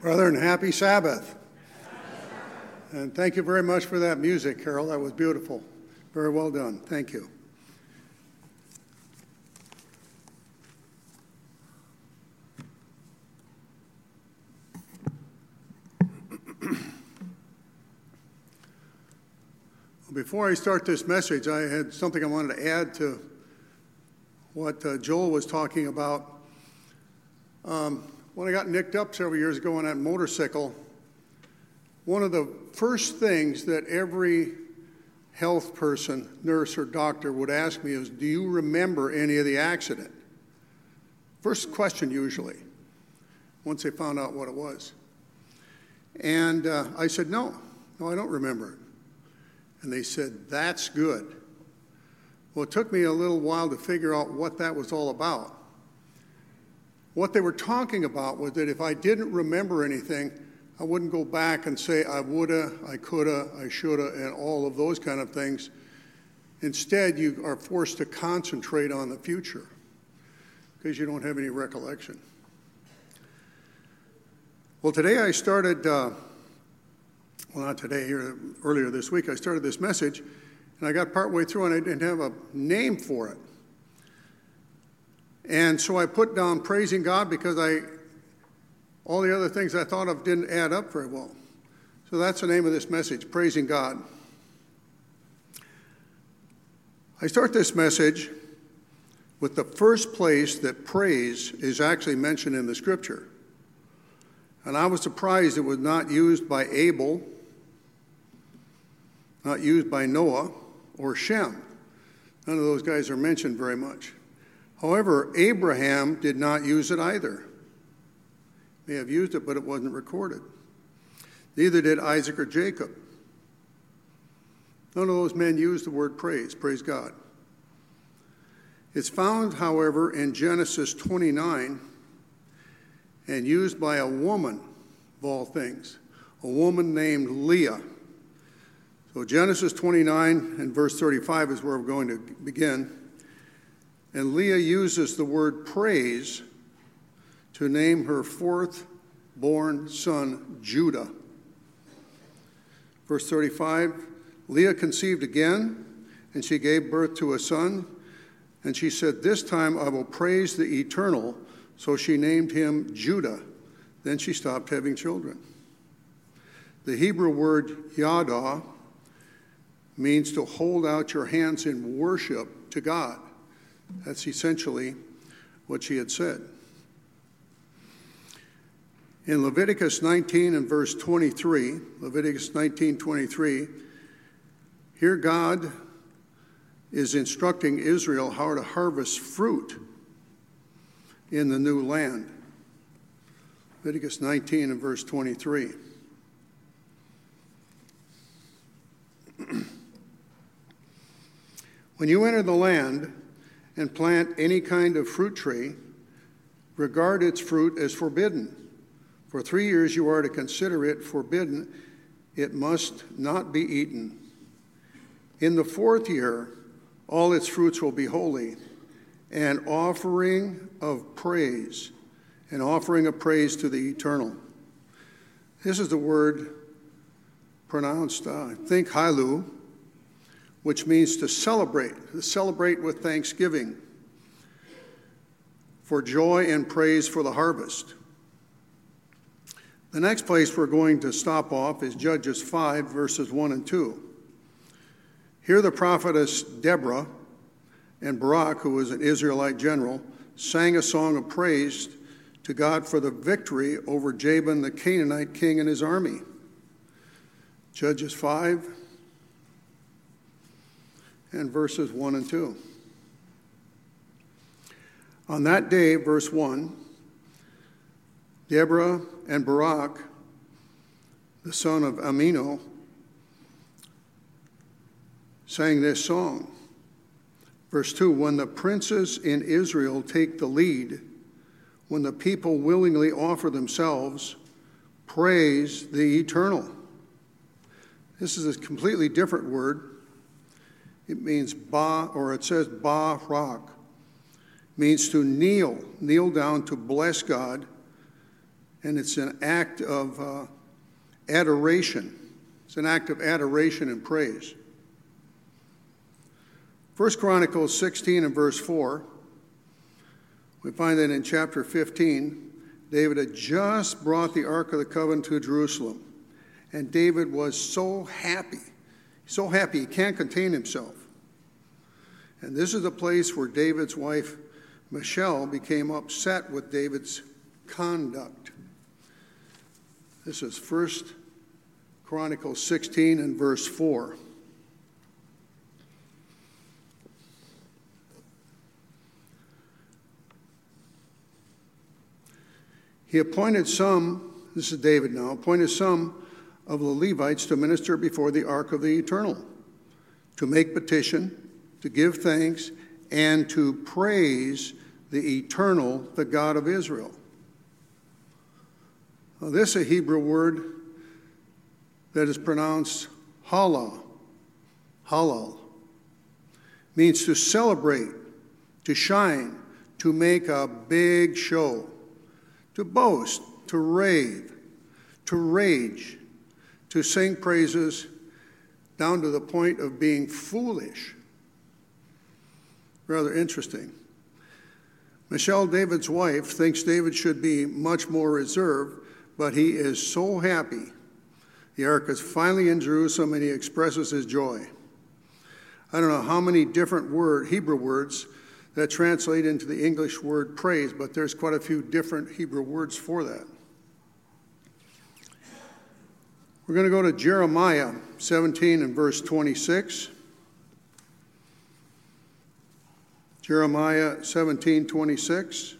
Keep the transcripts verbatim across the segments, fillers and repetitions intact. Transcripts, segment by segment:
Brethren, happy Sabbath. And thank you very much for that music, Carol. That was beautiful. Very well done. Thank you. Before I start this message, I had something I wanted to add to what uh, Joel was talking about. Um, when I got nicked up several years ago on that motorcycle, one of the first things that every health person, nurse or doctor would ask me is, do you remember any of the accident? First question usually, once they found out what it was. And uh, I said, no, no, I don't remember it. And they said, that's good. Well, it took me a little while to figure out what that was all about. What they were talking about was that if I didn't remember anything, I wouldn't go back and say I woulda, I coulda, I shoulda, and all of those kind of things. Instead, you are forced to concentrate on the future because you don't have any recollection. Well, today I started... Uh, Well, not today, here, earlier this week, I started this message, and I got partway through and I didn't have a name for it. And so I put down praising God because I, all the other things I thought of didn't add up very well. So that's the name of this message, Praising God. I start this message with the first place that praise is actually mentioned in the scripture. And I was surprised it was not used by Abel, not used by Noah or Shem. None of those guys are mentioned very much. However, Abraham did not use it either. He may have used it, but it wasn't recorded. Neither did Isaac or Jacob. None of those men used the word praise, praise God. It's found, however, in Genesis twenty-nine and used by a woman, of all things, a woman named Leah. So Genesis twenty-nine and verse thirty-five is where we're going to begin. And Leah uses the word praise to name her fourth-born son, Judah. Verse thirty-five, Leah conceived again, and she gave birth to a son. And she said, this time I will praise the Eternal. So she named him Judah. Then she stopped having children. The Hebrew word yada means to hold out your hands in worship to God. That's essentially what she had said. In Leviticus nineteen and verse twenty-three, Leviticus nineteen twenty-three, here God is instructing Israel how to harvest fruit in the new land. Leviticus nineteen and verse twenty-three. When you enter the land and plant any kind of fruit tree, regard its fruit as forbidden. For three years you are to consider it forbidden. It must not be eaten. In the fourth year, all its fruits will be holy, an offering of praise, an offering of praise to the Eternal. This is the word pronounced, uh, I think, Hailu, which means to celebrate, to celebrate with thanksgiving, for joy and praise for the harvest. The next place we're going to stop off is Judges five, verses one and two. Here the prophetess Deborah and Barak, who was an Israelite general, sang a song of praise to God for the victory over Jabin the Canaanite king and his army. Judges five and verses one and two. On that day, verse one, Deborah and Barak, the son of Amino, sang this song. Verse two, when the princes in Israel take the lead, when the people willingly offer themselves, praise the Eternal. This is a completely different word. It means ba, or it says ba-rak, means to kneel, kneel down to bless God and it's an act of uh, adoration. It's an act of adoration and praise. First Chronicles sixteen and verse four, we find that in chapter fifteen, David had just brought the Ark of the Covenant to Jerusalem. And David was so happy, so happy he can't contain himself. And this is the place where David's wife, Michal, became upset with David's conduct. This is First Chronicles sixteen and verse four. He appointed some, this is David now, appointed some of the Levites to minister before the ark of the Eternal, to make petition, to give thanks, and to praise the Eternal, the God of Israel. Now, this is a Hebrew word that is pronounced halal. Halal means to celebrate, to shine, to make a big show, to boast, to rave, to rage, to sing praises down to the point of being foolish. Rather interesting. Michal, David's wife, thinks David should be much more reserved, but he is so happy. The ark is finally in Jerusalem, and he expresses his joy. I don't know how many different word, Hebrew words that translate into the English word praise, but there's quite a few different Hebrew words for that. We're going to go to Jeremiah seventeen and verse twenty-six. Jeremiah seventeen, twenty-six.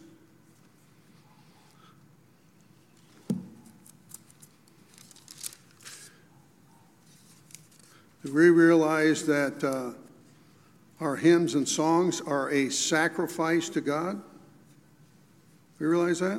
We realize that uh, our hymns and songs are a sacrifice to God. We realize that?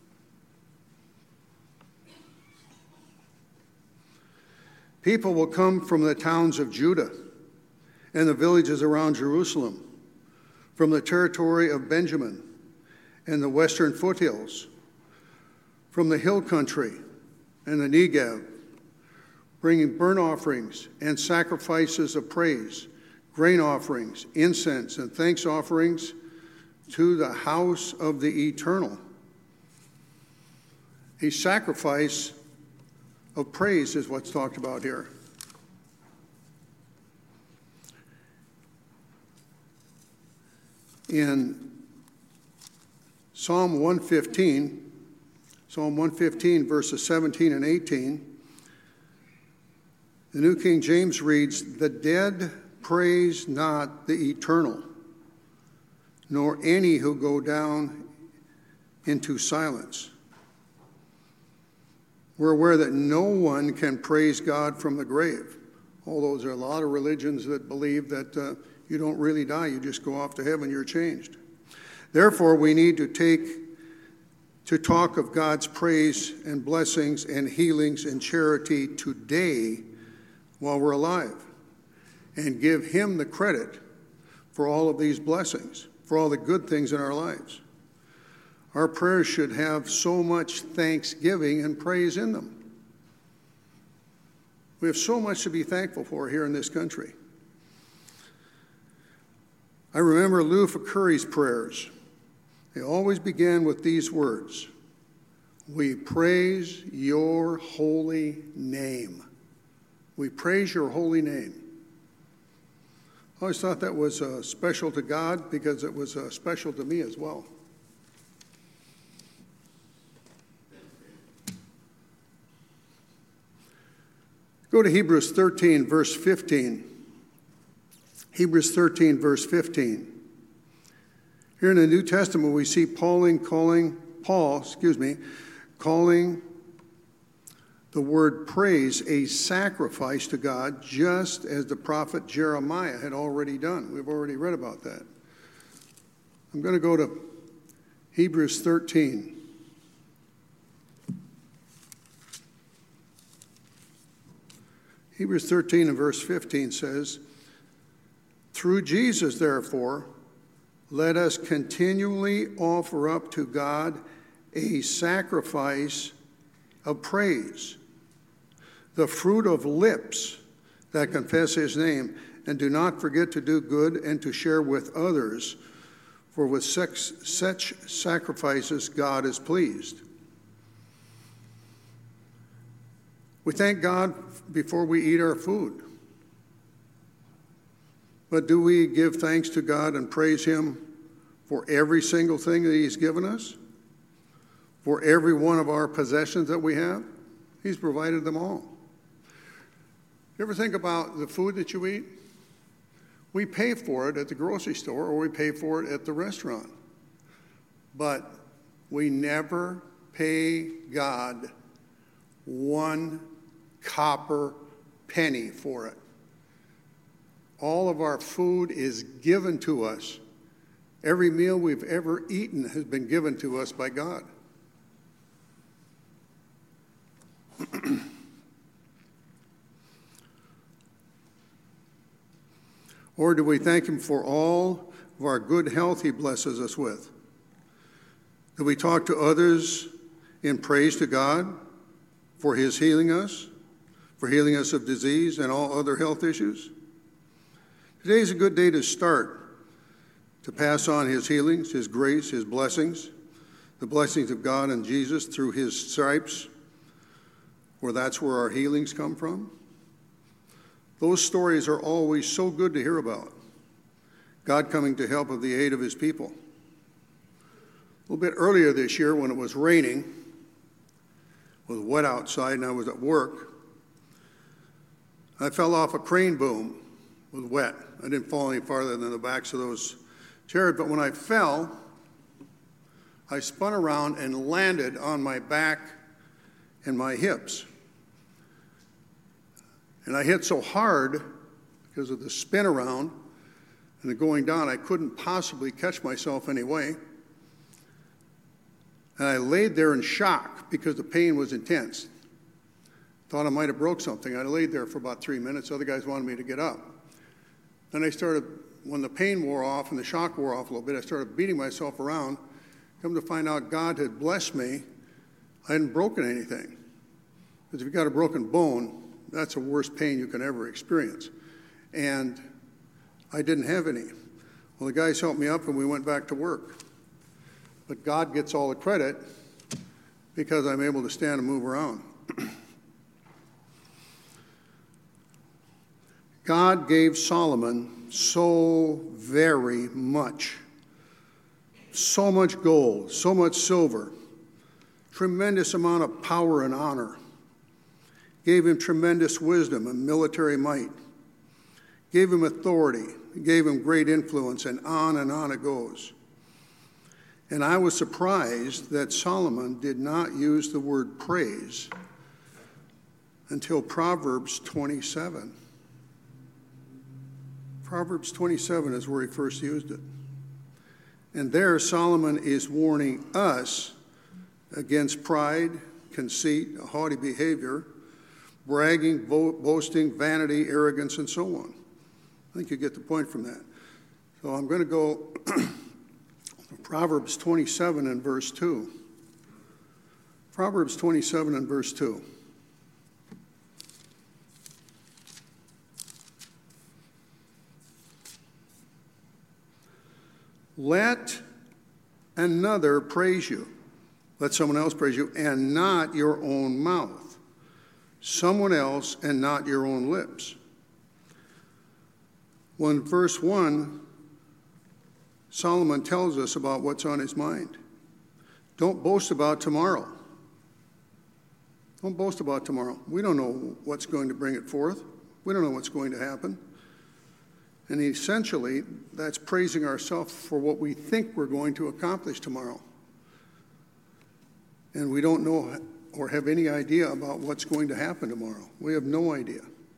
People will come from the towns of Judah and the villages around Jerusalem, from the territory of Benjamin and the western foothills, from the hill country and the Negev, bringing burnt offerings and sacrifices of praise, grain offerings, incense, and thanks offerings to the house of the Eternal. A sacrifice of praise is what's talked about here. In Psalm one fifteen, Psalm one fifteen, verses seventeen and eighteen, the New King James reads, "The dead praise not the Eternal, nor any who go down into silence." We're aware that no one can praise God from the grave. Although there are a lot of religions that believe that uh, you don't really die, you just go off to heaven, you're changed. Therefore, we need to take to talk of God's praise and blessings and healings and charity today while we're alive, and give him the credit for all of these blessings, for all the good things in our lives. Our prayers should have so much thanksgiving and praise in them. We have so much to be thankful for here in this country. I remember Lou Facuri's prayers. They always began with these words: "We praise your holy name." We praise your holy name. I always thought that was uh, special to God because it was uh, special to me as well. Go to Hebrews thirteen, verse fifteen. Hebrews thirteen, verse fifteen. Here in the New Testament, we see Pauline calling, Paul, excuse me, calling the word praise a sacrifice to God, just as the prophet Jeremiah had already done. We've already read about that. I'm going to go to Hebrews thirteen. Hebrews thirteen and verse fifteen says, "Through Jesus, therefore, let us continually offer up to God a sacrifice of praise, the fruit of lips that confess his name, and do not forget to do good and to share with others, for with such, such sacrifices God is pleased. We thank God before we eat our food. But do we give thanks to God and praise him for every single thing that he's given us? For every one of our possessions that we have? He's provided them all. You ever think about the food that you eat? We pay for it at the grocery store or we pay for it at the restaurant. But we never pay God one copper penny for it. All of our food is given to us. Every meal we've ever eaten has been given to us by God. Or do we thank him for all of our good health he blesses us with? Do we talk to others in praise to God for his healing us, for healing us of disease and all other health issues? Today is a good day to start, to pass on his healings, his grace, his blessings, the blessings of God and Jesus through his stripes, where that's where our healings come from. Those stories are always so good to hear about. God coming to help of the aid of his people. A little bit earlier this year when it was raining, it was wet outside and I was at work, I fell off a crane boom. It was wet. I didn't fall any farther than the backs of those chairs, but when I fell, I spun around and landed on my back and my hips. And I hit so hard because of the spin around and the going down, I couldn't possibly catch myself anyway. And I laid there in shock because the pain was intense. Thought I might have broke something. I laid there for about three minutes. Other guys wanted me to get up. Then I started, when the pain wore off and the shock wore off a little bit, I started beating myself around. Come to find out God had blessed me. I hadn't broken anything. Because if you've got a broken bone, that's the worst pain you can ever experience. And I didn't have any. Well, the guys helped me up and we went back to work. But God gets all the credit because I'm able to stand and move around. God gave Solomon so very much. So much gold, so much silver, tremendous amount of power and honor. Gave him tremendous wisdom and military might. Gave him authority. Gave him great influence, and on and on it goes. And I was surprised that Solomon did not use the word praise until Proverbs twenty-seven. Proverbs twenty-seven is where he first used it. And there Solomon is warning us against pride, conceit, a haughty behavior, bragging, bo- boasting, vanity, arrogance, and so on. I think you get the point from that. So I'm going to go Proverbs twenty-seven and verse two. Proverbs twenty-seven and verse two. Let another praise you. Let someone else praise you, and not your own mouth. Someone else and not your own lips. Well, in verse one, Solomon tells us about what's on his mind. Don't boast about tomorrow. Don't boast about tomorrow. We don't know what's going to bring it forth. We don't know what's going to happen. And essentially, that's praising ourselves for what we think we're going to accomplish tomorrow. And we don't know or have any idea about what's going to happen tomorrow. We have no idea.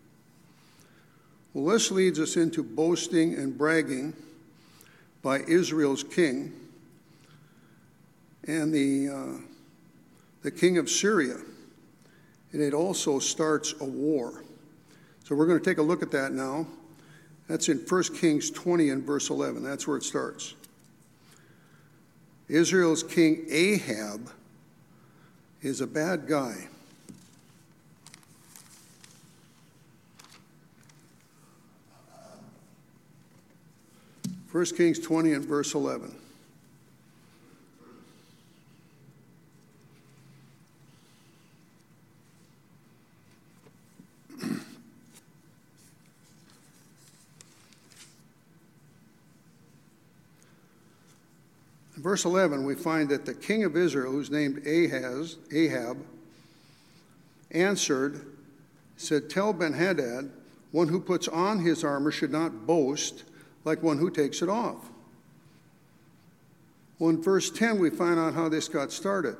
Well, this leads us into boasting and bragging by Israel's king and the, uh, the king of Syria. And it also starts a war. So we're going to take a look at that now. That's in First Kings twenty and verse eleven. That's where it starts. Israel's king Ahab is a bad guy. First Kings twenty and verse eleven. In verse eleven, we find that the king of Israel, who's named Ahaz, Ahab, answered, said, "Tell Ben-Hadad, one who puts on his armor should not boast like one who takes it off." Well, in verse ten, we find out how this got started.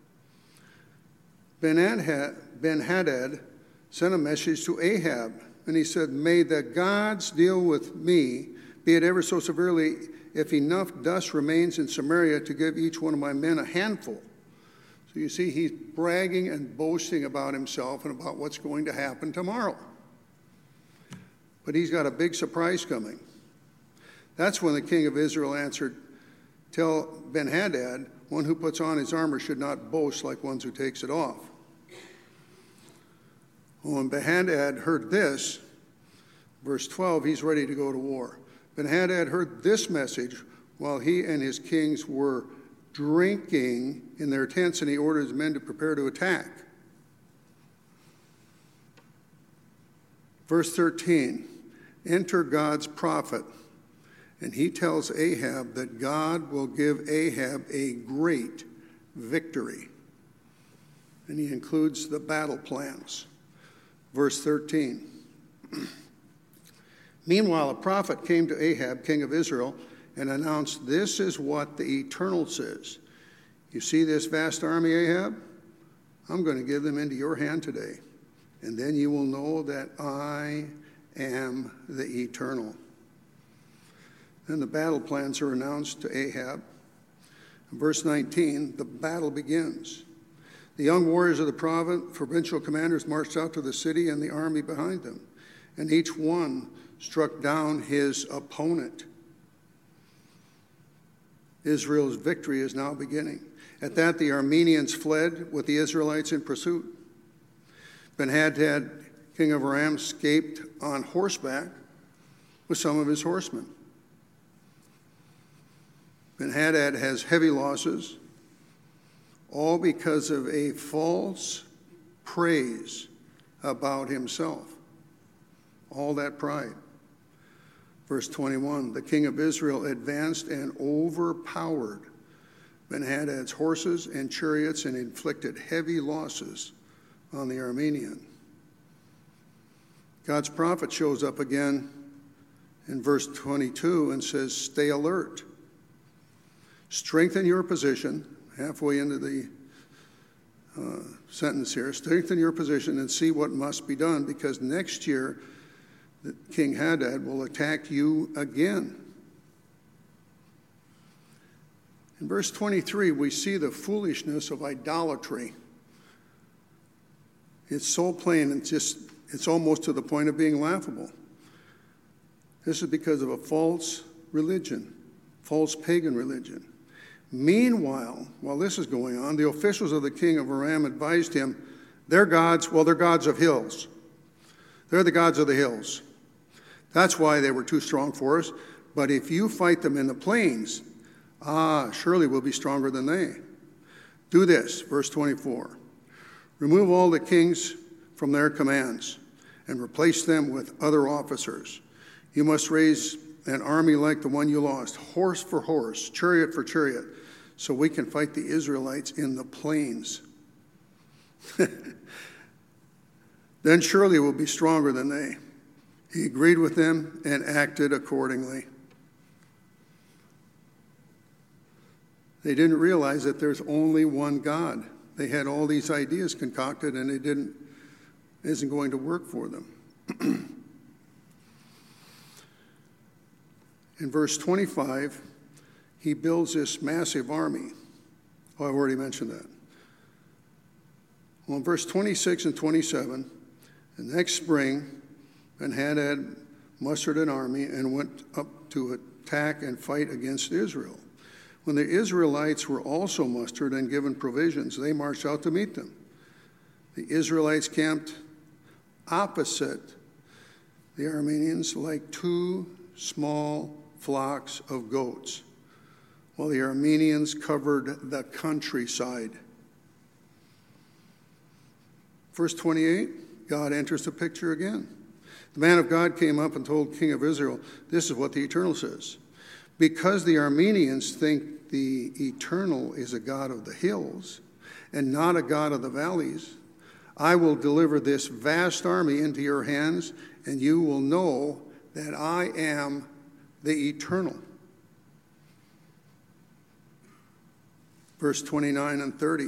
Ben-Hadad sent a message to Ahab, and he said, "May the gods deal with me, be it ever so severely, if enough dust remains in Samaria to give each one of my men a handful." So you see, he's bragging and boasting about himself and about what's going to happen tomorrow. But he's got a big surprise coming. That's when the king of Israel answered, "Tell Ben-Hadad, one who puts on his armor should not boast like one who takes it off." When Ben-Hadad heard this, verse twelve, he's ready to go to war. Ben-Hadad heard this message while he and his kings were drinking in their tents, and he ordered his men to prepare to attack. Verse thirteen, enter God's prophet, and he tells Ahab that God will give Ahab a great victory. And he includes the battle plans. Verse thirteen. Meanwhile, a prophet came to Ahab, king of Israel, and announced, "This is what the Eternal says. You see this vast army, Ahab? I'm going to give them into your hand today, and then you will know that I am the Eternal." Then the battle plans are announced to Ahab. In verse nineteen, the battle begins. The young warriors of the provincial commanders marched out to the city and the army behind them, and each one struck down his opponent. Israel's victory is now beginning. At that, the Arameans fled with the Israelites in pursuit. Ben-Hadad, king of Aram, escaped on horseback with some of his horsemen. Ben-Hadad has heavy losses, all because of a false praise about himself. All that pride. Verse twenty-one, the king of Israel advanced and overpowered Ben-Hadad's horses and chariots and inflicted heavy losses on the Aramean. God's prophet shows up again in verse twenty-two and says, "Stay alert. Strengthen your position," halfway into the uh, sentence here, "strengthen your position and see what must be done, because next year King Hadad will attack you again." In verse twenty-three, we see the foolishness of idolatry. It's so plain, it's just, it's almost to the point of being laughable. This is because of a false religion, false pagan religion. Meanwhile, while this is going on, the officials of the king of Aram advised him, their gods, well, they're gods of hills. They're the gods of the hills. That's why they were too strong for us. But if you fight them in the plains, ah, surely we'll be stronger than they. Do this, verse twenty-four. Remove all the kings from their commands and replace them with other officers. You must raise an army like the one you lost, horse for horse, chariot for chariot, so we can fight the Israelites in the plains. Then surely we'll be stronger than they. He agreed with them and acted accordingly. They didn't realize that there's only one God. They had all these ideas concocted, and it didn't, isn't going to work for them. In verse twenty-five, he builds this massive army. Oh, I've already mentioned that. Well, in verse twenty-six and twenty-seven, the next spring, Ben-Hadad mustered an army and went up to attack and fight against Israel. When the Israelites were also mustered and given provisions, they marched out to meet them. The Israelites camped opposite the Arameans like two small flocks of goats, while the Arameans covered the countryside. Verse twenty-eight, God enters the picture again. The man of God came up and told King of Israel, this is what the Eternal says. Because the Arameans think the Eternal is a God of the hills and not a God of the valleys, I will deliver this vast army into your hands, and you will know that I am the Eternal. Verse twenty-nine and thirty.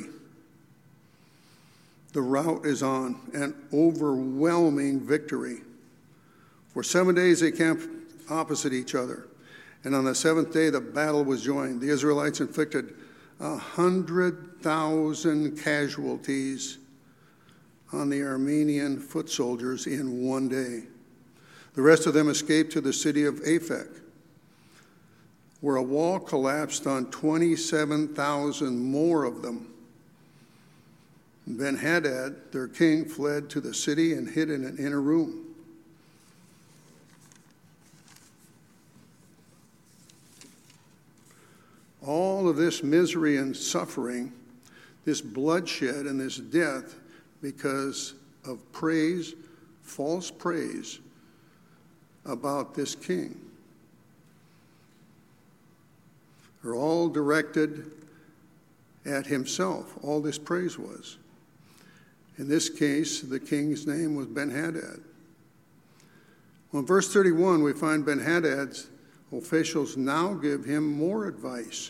The rout is on, an overwhelming victory. For seven days they camped opposite each other, and on the seventh day the battle was joined. The Israelites inflicted a hundred thousand casualties on the Aramean foot soldiers in one day. The rest of them escaped to the city of Aphek, where a wall collapsed on twenty-seven thousand more of them. Ben-Hadad, their king, fled to the city and hid in an inner room. All of this misery and suffering, this bloodshed and this death, because of praise, false praise about this king, are all directed at himself. All this praise was. In this case, the king's name was Ben-Hadad. Well, in verse thirty-one, we find Ben-Hadad's officials now give him more advice.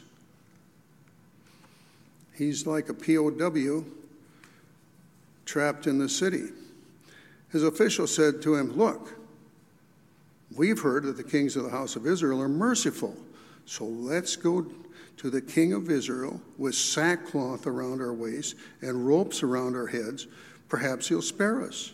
He's like a P O W trapped in the city. His officials said to him, look, we've heard that the kings of the house of Israel are merciful, so let's go to the king of Israel with sackcloth around our waists and ropes around our heads. Perhaps he'll spare us.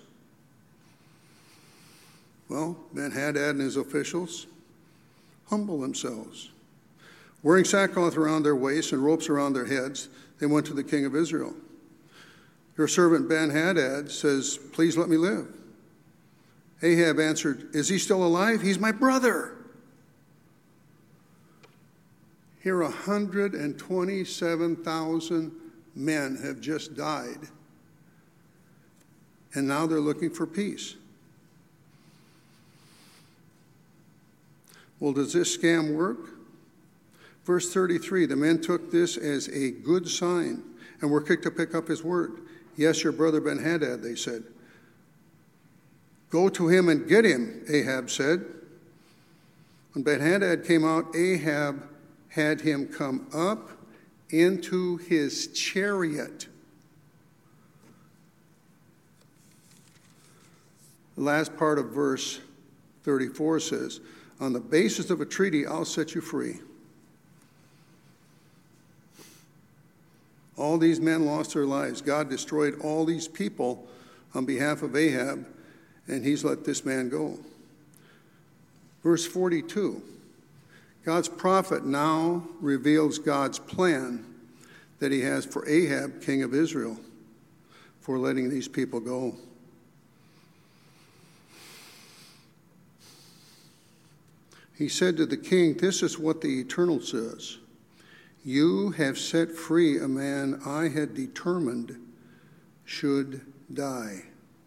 Well, Ben-Hadad and his officials humble themselves. Wearing sackcloth around their waists and ropes around their heads, they went to the king of Israel. Your servant Ben-Hadad says, please let me live. Ahab answered, is he still alive? He's my brother. Here, one hundred twenty-seven thousand men have just died, and now they're looking for peace. Well, does this scam work? Verse thirty-three, the men took this as a good sign and were quick to pick up his word. Yes, your brother Ben-Hadad, they said. Go to him and get him, Ahab said. When Ben-Hadad came out, Ahab had him come up into his chariot. The last part of verse thirty-four says, on the basis of a treaty, I'll set you free. All these men lost their lives. God destroyed all these people on behalf of Ahab, and he's let this man go. Verse forty-two, God's prophet now reveals God's plan that he has for Ahab, king of Israel, for letting these people go. He said to the king, this is what the Eternal says. You have set free a man I had determined should die.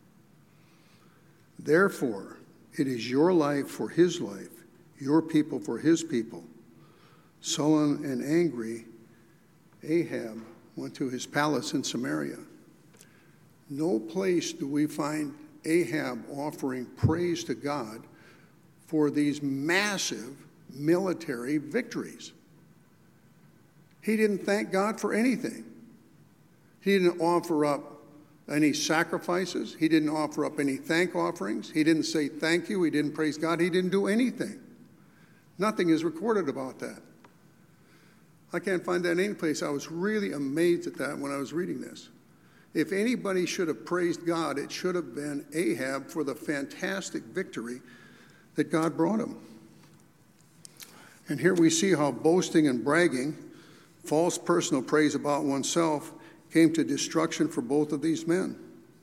Therefore, it is your life for his life, your people for his people. Sullen and angry, Ahab went to his palace in Samaria. No place do we find Ahab offering praise to God for these massive military victories. He didn't thank God for anything. He didn't offer up any sacrifices. He didn't offer up any thank offerings. He didn't say thank you. He didn't praise God. He didn't do anything. Nothing is recorded about that. I can't find that any place. I was really amazed at that when I was reading this. If anybody should have praised God, it should have been Ahab for the fantastic victory that God brought him. And here we see how boasting and bragging False personal praise about oneself came to destruction for both of these men.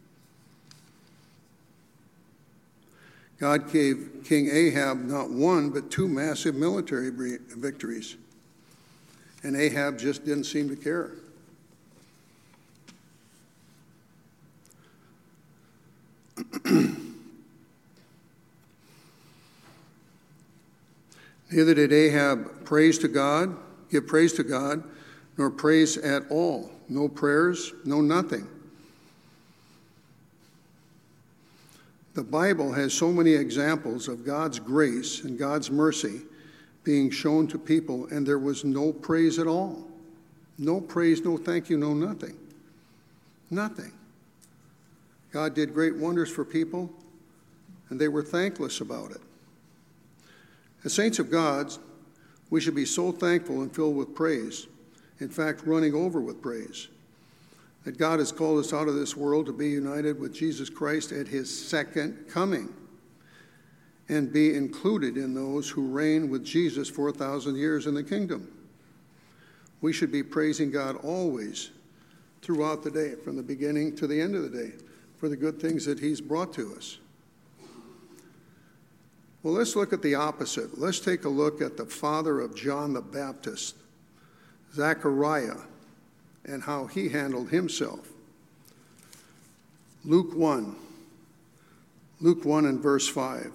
God gave King Ahab not one, but two massive military victories. And Ahab just didn't seem to care. Neither did Ahab praise to God, give praise to God, nor praise at all. No prayers, no nothing. The Bible has so many examples of God's grace and God's mercy being shown to people, and there was no praise at all. No praise, no thank you, no nothing. Nothing. God did great wonders for people, and they were thankless about it. As saints of God, we should be so thankful and filled with praise, in fact, running over with praise, that God has called us out of this world to be united with Jesus Christ at his second coming and be included in those who reign with Jesus for a thousand years in the kingdom. We should be praising God always throughout the day, from the beginning to the end of the day, for the good things that he's brought to us. Well, let's look at the opposite. Let's take a look at the father of John the Baptist, Zechariah, and how he handled himself. Luke one. Luke one and verse five.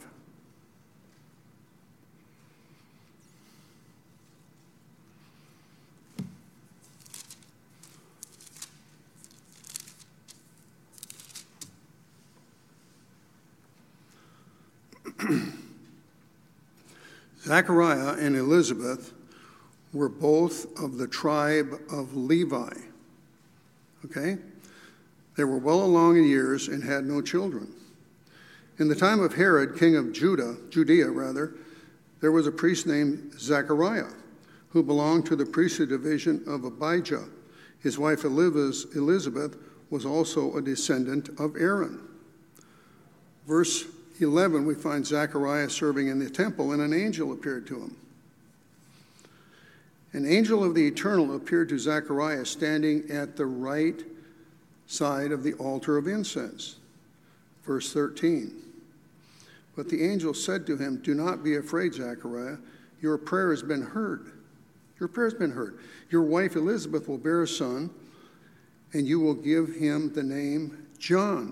Zechariah and Elizabeth were both of the tribe of Levi. Okay? They were well along in years and had no children. In the time of Herod, king of Judah, Judea rather, there was a priest named Zechariah, who belonged to the priestly division of Abijah. His wife Elizabeth was also a descendant of Aaron. Verse eleven, we find Zechariah serving in the temple, and an angel appeared to him. An angel of the Eternal appeared to Zechariah standing at the right side of the altar of incense. Verse thirteen. But the angel said to him, "Do not be afraid, Zechariah. Your prayer has been heard. Your prayer has been heard. Your wife Elizabeth will bear a son, and you will give him the name John."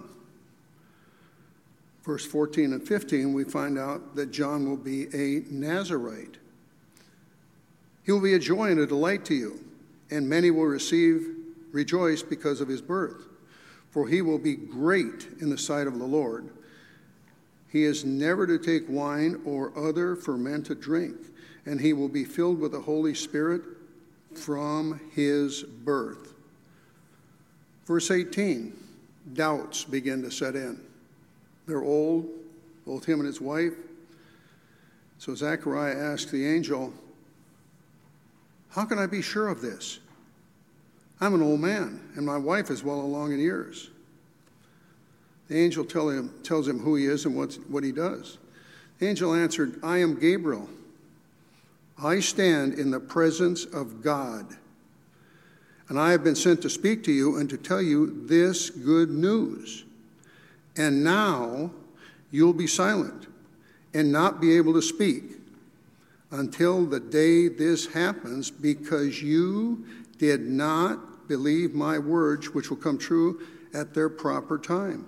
Verse fourteen and fifteen, we find out that John will be a Nazirite. He will be a joy and a delight to you, and many will receive, rejoice because of his birth. For he will be great in the sight of the Lord. He is never to take wine or other fermented drink, and he will be filled with the Holy Spirit from his birth. Verse eighteen, doubts begin to set in. They're old, both him and his wife. So Zechariah asked the angel, "How can I be sure of this? I'm an old man, and my wife is well along in years." The angel tell him, tells him who he is and what's, what he does. The angel answered, "I am Gabriel. I stand in the presence of God, and I have been sent to speak to you and to tell you this good news. And now you'll be silent and not be able to speak until the day this happens, because you did not believe my words, which will come true at their proper time."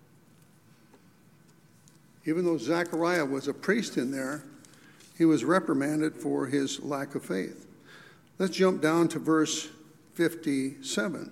Even though Zechariah was a priest in there, he was reprimanded for his lack of faith. Let's jump down to verse fifty-seven.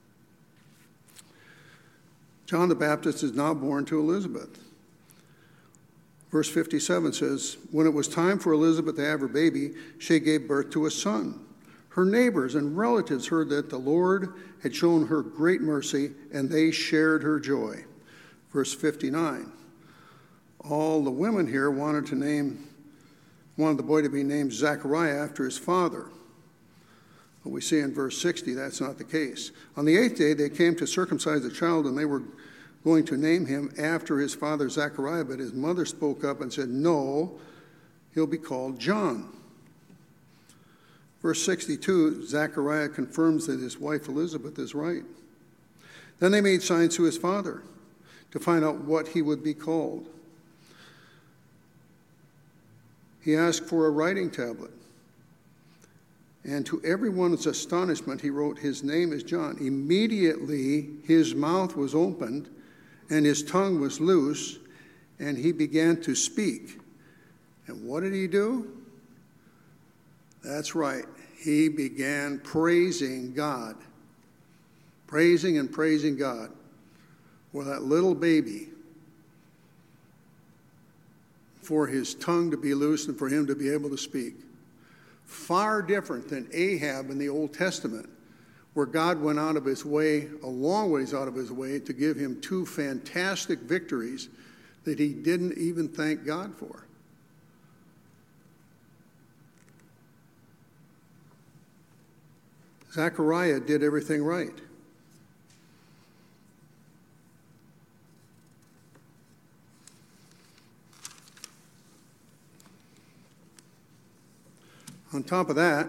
John the Baptist is now born to Elizabeth. Verse fifty-seven says, "When it was time for Elizabeth to have her baby, she gave birth to a son. Her neighbors and relatives heard that the Lord had shown her great mercy, and they shared her joy." Verse fifty-nine, all the women here wanted to name, wanted the boy to be named Zechariah after his father. But we see in verse sixty that's not the case. On the eighth day, they came to circumcise the child, and they were going to name him after his father Zechariah, but his mother spoke up and said, "No, he'll be called John." Verse sixty-two, Zechariah confirms that his wife Elizabeth is right. Then they made signs to his father to find out what he would be called. He asked for a writing tablet. And to everyone's astonishment, he wrote, "His name is John." Immediately his mouth was opened and his tongue was loose, and he began to speak. And what did he do? That's right. He began praising God. Praising and praising God for that little baby, for his tongue to be loose and for him to be able to speak. Far different than Ahab in the Old Testament, where God went out of his way, a long ways out of his way, to give him two fantastic victories that he didn't even thank God for. Zechariah did everything right. On top of that,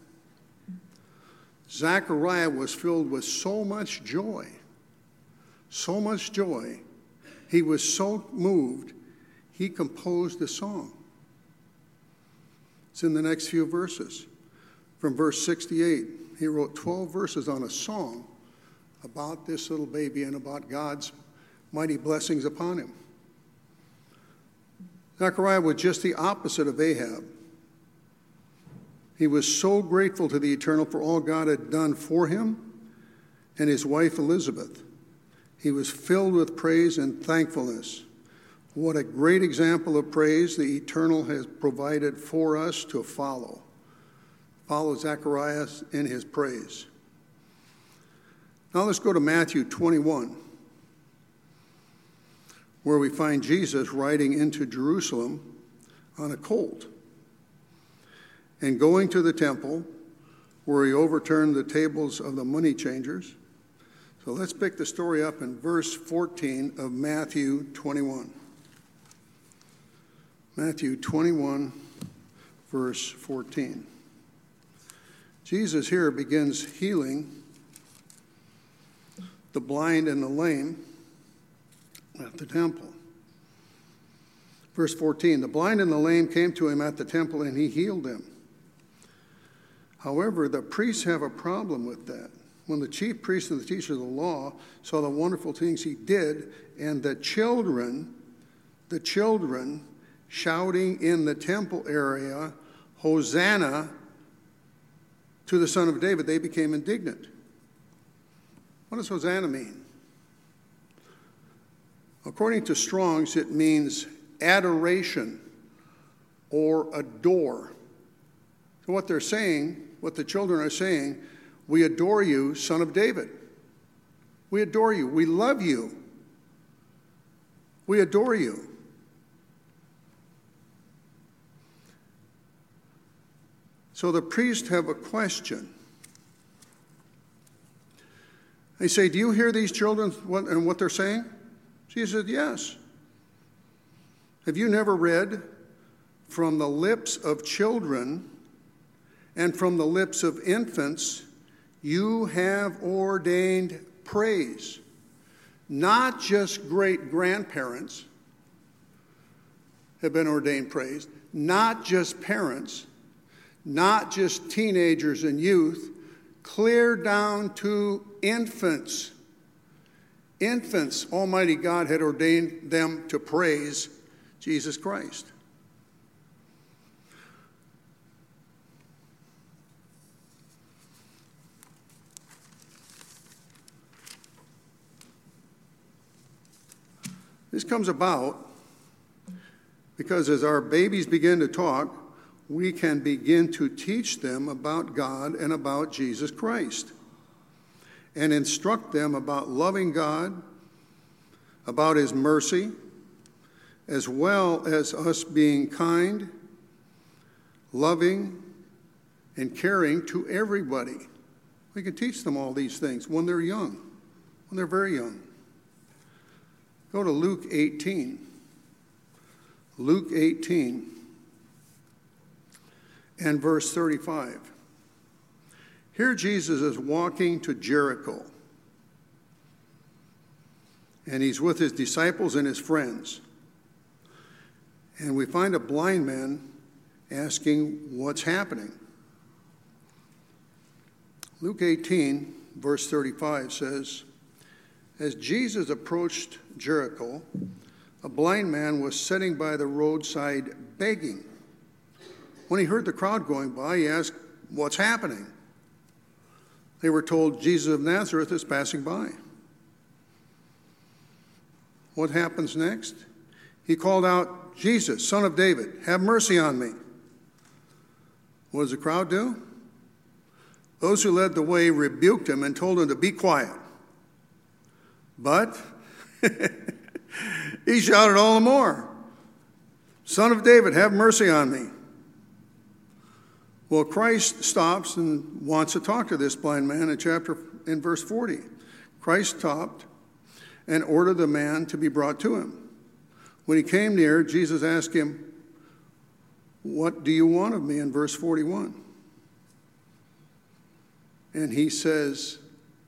Zechariah was filled with so much joy, so much joy. He was so moved, he composed a song. It's in the next few verses. From verse sixty-eight, he wrote twelve verses on a song about this little baby and about God's mighty blessings upon him. Zechariah was just the opposite of Ahab. He was so grateful to the Eternal for all God had done for him and his wife Elizabeth. He was filled with praise and thankfulness. What a great example of praise the Eternal has provided for us to follow. Follow Zechariah in his praise. Now let's go to Matthew twenty-one, where we find Jesus riding into Jerusalem on a colt and going to the temple where he overturned the tables of the money changers. So let's pick the story up in verse fourteen of Matthew twenty-one. Matthew twenty-one, verse fourteen. Jesus here begins healing the blind and the lame at the temple. Verse fourteen, the blind and the lame came to him at the temple and he healed them. However, the priests have a problem with that. When the chief priests and the teachers of the law saw the wonderful things he did, and the children, the children shouting in the temple area, "Hosanna to the Son of David," they became indignant. What does Hosanna mean? According to Strong's, it means adoration or adore. So what they're saying, what the children are saying, we adore you, Son of David. We adore you. We love you. We adore you. So the priests have a question. They say, do you hear these children and what they're saying? Jesus said, yes. Have you never read, from the lips of children and from the lips of infants, you have ordained praise? Not just great-grandparents have been ordained praise, not just parents, not just teenagers and youth, clear down to infants. Infants, Almighty God had ordained them to praise Jesus Christ. This comes about because as our babies begin to talk, we can begin to teach them about God and about Jesus Christ and instruct them about loving God, about his mercy, as well as us being kind, loving, and caring to everybody. We can teach them all these things when they're young, when they're very young. Go to Luke eighteen. Luke eighteen and verse thirty-five. Here Jesus is walking to Jericho, and he's with his disciples and his friends. And we find a blind man asking what's happening. Luke eighteen, verse thirty-five says, as Jesus approached Jericho, a blind man was sitting by the roadside begging. When he heard the crowd going by, he asked, what's happening? They were told, Jesus of Nazareth is passing by. What happens next? He called out, Jesus, Son of David, have mercy on me. What does the crowd do? Those who led the way rebuked him and told him to be quiet. But he shouted all the more, Son of David, have mercy on me. Well, Christ stops and wants to talk to this blind man in chapter in verse forty. Christ stopped and ordered the man to be brought to him. When he came near, Jesus asked him, what do you want of me, in verse forty-one? And he says,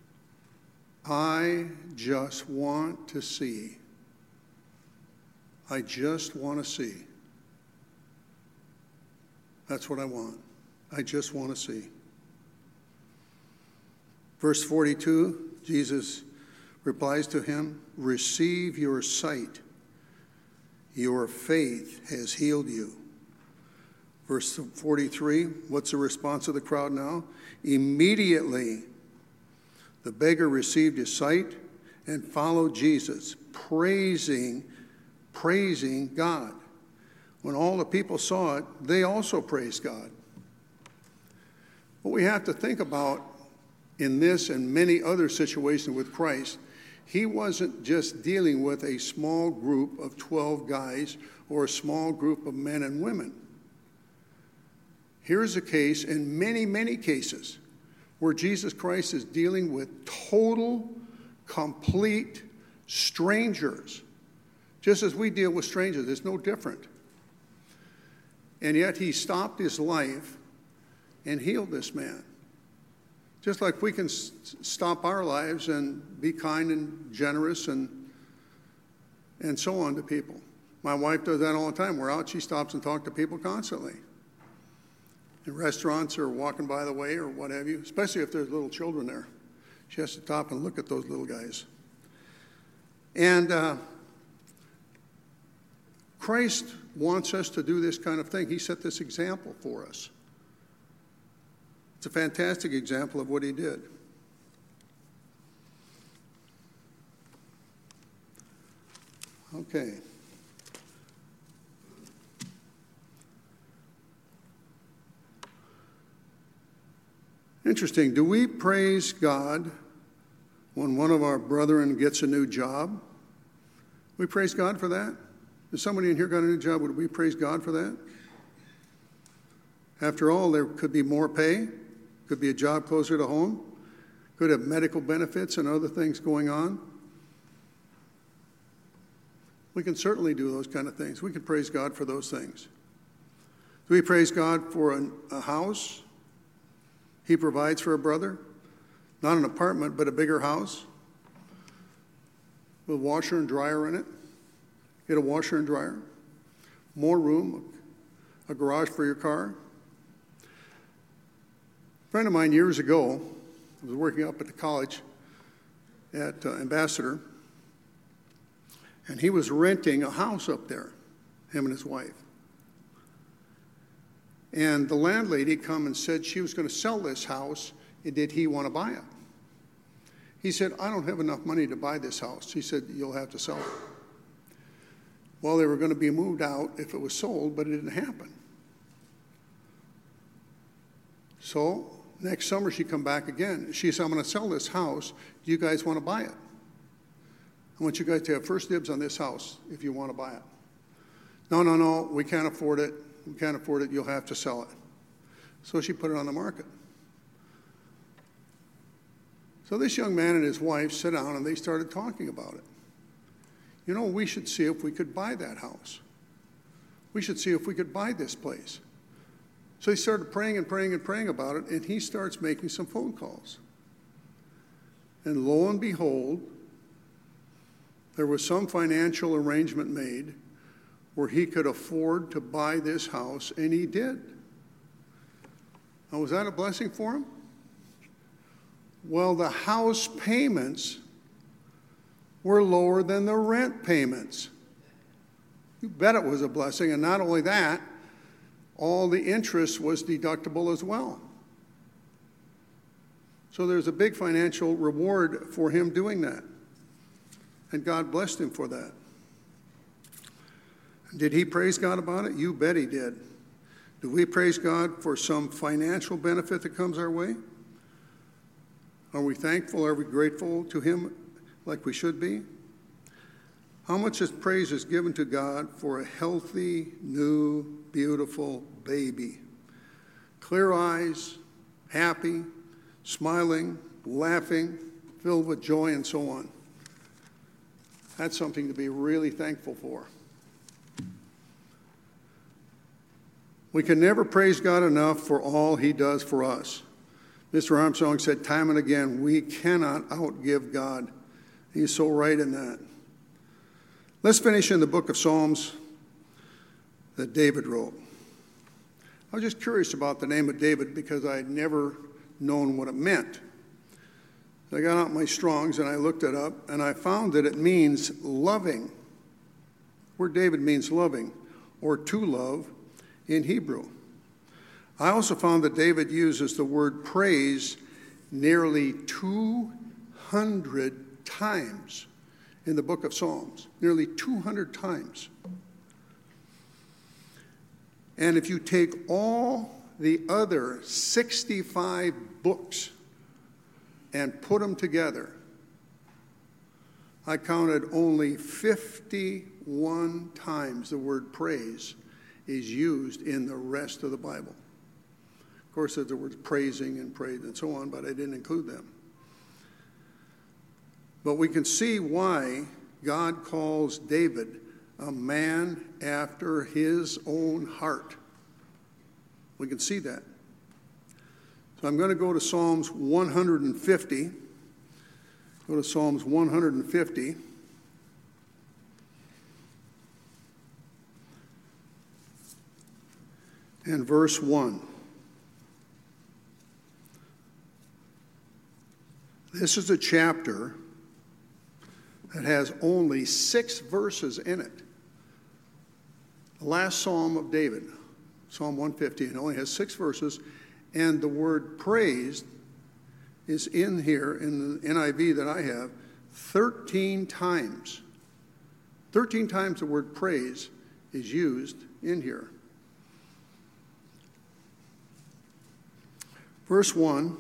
I just want to see. I just want to see. That's what I want. I just want to see. Verse forty-two, Jesus replies to him, receive your sight. Your faith has healed you. Verse forty-three, what's the response of the crowd now? Immediately, the beggar received his sight and followed Jesus, praising, praising God. When all the people saw it, they also praised God. What we have to think about in this and many other situations with Christ, he wasn't just dealing with a small group of twelve guys or a small group of men and women. Here's a case in many, many cases where Jesus Christ is dealing with total, complete strangers. Just as we deal with strangers, it's no different. And yet he stopped his life and healed this man. Just like we can s- stop our lives and be kind and generous and, and so on to people. My wife does that all the time. We're out, she stops and talks to people constantly. In restaurants or walking by the way or what have you, especially if there's little children there. She has to stop and look at those little guys. And uh, Christ wants us to do this kind of thing. He set this example for us. It's a fantastic example of what he did. Okay. Interesting. Do we praise God when one of our brethren gets a new job? We praise God for that? If somebody in here got a new job, would we praise God for that? After all, there could be more pay, could be a job closer to home, could have medical benefits and other things going on. We can certainly do those kind of things. We can praise God for those things. Do we praise God for an, a house he provides for a brother? Not an apartment, but a bigger house with a washer and dryer in it. Get a washer and dryer. More room, a garage for your car. A friend of mine years ago, I was working up at the college at uh, Ambassador, and he was renting a house up there, him and his wife. And the landlady come and said she was going to sell this house, and did he want to buy it? He said, I don't have enough money to buy this house. He said, you'll have to sell it. Well, they were going to be moved out if it was sold, but it didn't happen. So next summer she come back again. She said, I'm going to sell this house. Do you guys want to buy it? I want you guys to have first dibs on this house if you want to buy it. No, no, no, we can't afford it. We can't afford it. You'll have to sell it. So she put it on the market. So this young man and his wife sit down and they started talking about it. You know, we should see if we could buy that house. We should see if we could buy this place. So he started praying and praying and praying about it, and he starts making some phone calls. And lo and behold, there was some financial arrangement made where he could afford to buy this house, and he did. Now, was that a blessing for him? Well, the house payments were lower than the rent payments. You bet it was a blessing. And not only that, all the interest was deductible as well. So there's a big financial reward for him doing that. And God blessed him for that. Did he praise God about it? You bet he did. Do we praise God for some financial benefit that comes our way? Are we thankful? Are we grateful to him like we should be? How much is praise is given to God for a healthy, new, beautiful baby? Clear eyes, happy, smiling, laughing, filled with joy, and so on. That's something to be really thankful for. We can never praise God enough for all he does for us. Mister Armstrong said time and again, we cannot outgive God. He's so right in that. Let's finish in the book of Psalms that David wrote. I was just curious about the name of David because I had never known what it meant. I got out my Strongs and I looked it up, and I found that it means loving. The word David means loving, or to love in Hebrew. I also found that David uses the word praise nearly two hundred times in the book of Psalms, nearly two hundred times. And if you take all the other sixty-five books and put them together, I counted only fifty-one times the word praise is used in the rest of the Bible. Of course, there's the words praising and praise and so on, but I didn't include them. But we can see why God calls David a man after his own heart. We can see that. So I'm going to go to Psalms one hundred fifty. Go to Psalms one hundred fifty. And verse one. This is a chapter that has only six verses in it. The last Psalm of David, Psalm one fifty, it only has six verses, and the word praised is in here in the N I V that I have thirteen times. thirteen times the word praise is used in here. Verse one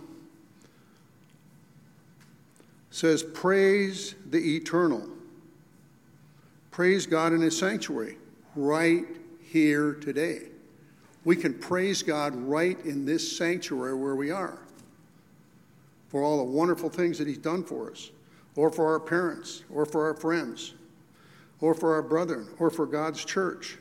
says, praise the eternal. Praise God in his sanctuary right here today. We can praise God right in this sanctuary where we are for all the wonderful things that he's done for us, or for our parents, or for our friends, or for our brethren, or for God's church.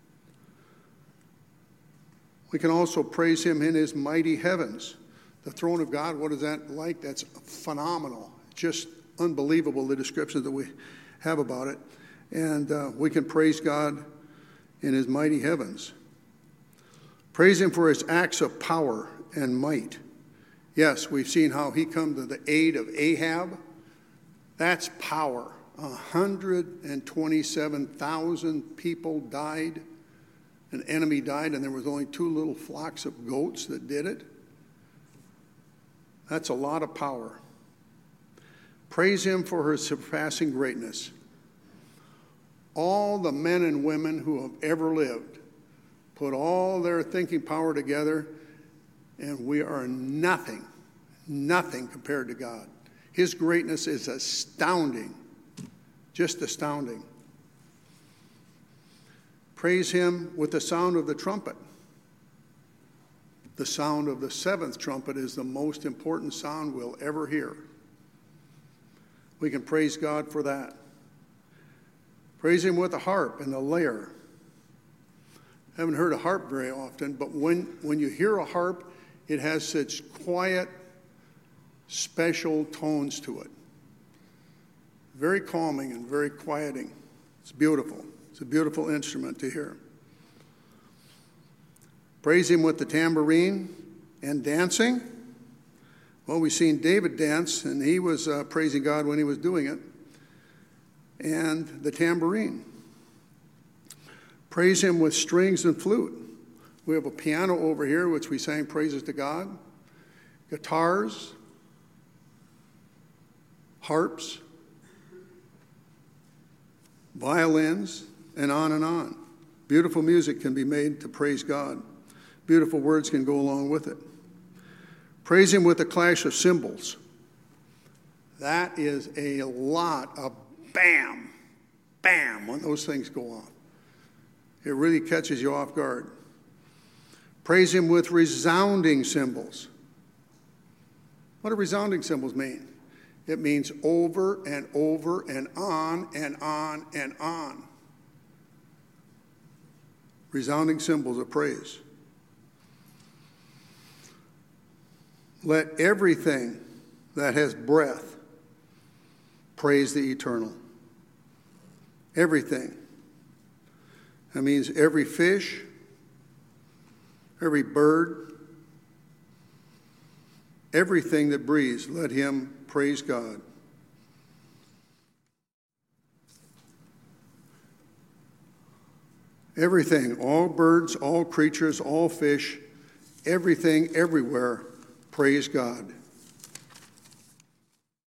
We can also praise him in his mighty heavens. The throne of God, what is that like? That's phenomenal. Just unbelievable, the descriptions that we have about it. And uh, we can praise God in his mighty heavens. Praise him for his acts of power and might. Yes, we've seen how he come to the aid of Ahab. That's power. one hundred twenty-seven thousand people died. An enemy died, and there was only two little flocks of goats that did it. That's a lot of power. Praise him for his surpassing greatness. All the men and women who have ever lived put all their thinking power together, and we are nothing, nothing compared to God. His greatness is astounding, just astounding. Praise him with the sound of the trumpet. The sound of the seventh trumpet is the most important sound we'll ever hear. We can praise God for that. Praise him with the harp and the lyre. haven't heard a harp very often, but when, when you hear a harp, it has such quiet, special tones to it. Very calming and very quieting. It's beautiful. It's a beautiful instrument to hear. Praise him with the tambourine and dancing. Well, we've seen David dance, and he was uh, praising God when he was doing it. And the tambourine. Praise him with strings and flute. We have a piano over here, which we sang praises to God. Guitars, harps, violins, and on and on. Beautiful music can be made to praise God. Beautiful words can go along with it. Praise him with a clash of cymbals. That is a lot of bam, bam, when those things go on. It really catches you off guard. Praise him with resounding cymbals. What do resounding cymbals mean? It means over and over and on and on and on. Resounding cymbals of praise. Let everything that has breath praise the eternal. Everything. That means every fish, every bird, everything that breathes, let him praise God. Everything, all birds, all creatures, all fish, everything, everywhere, praise God.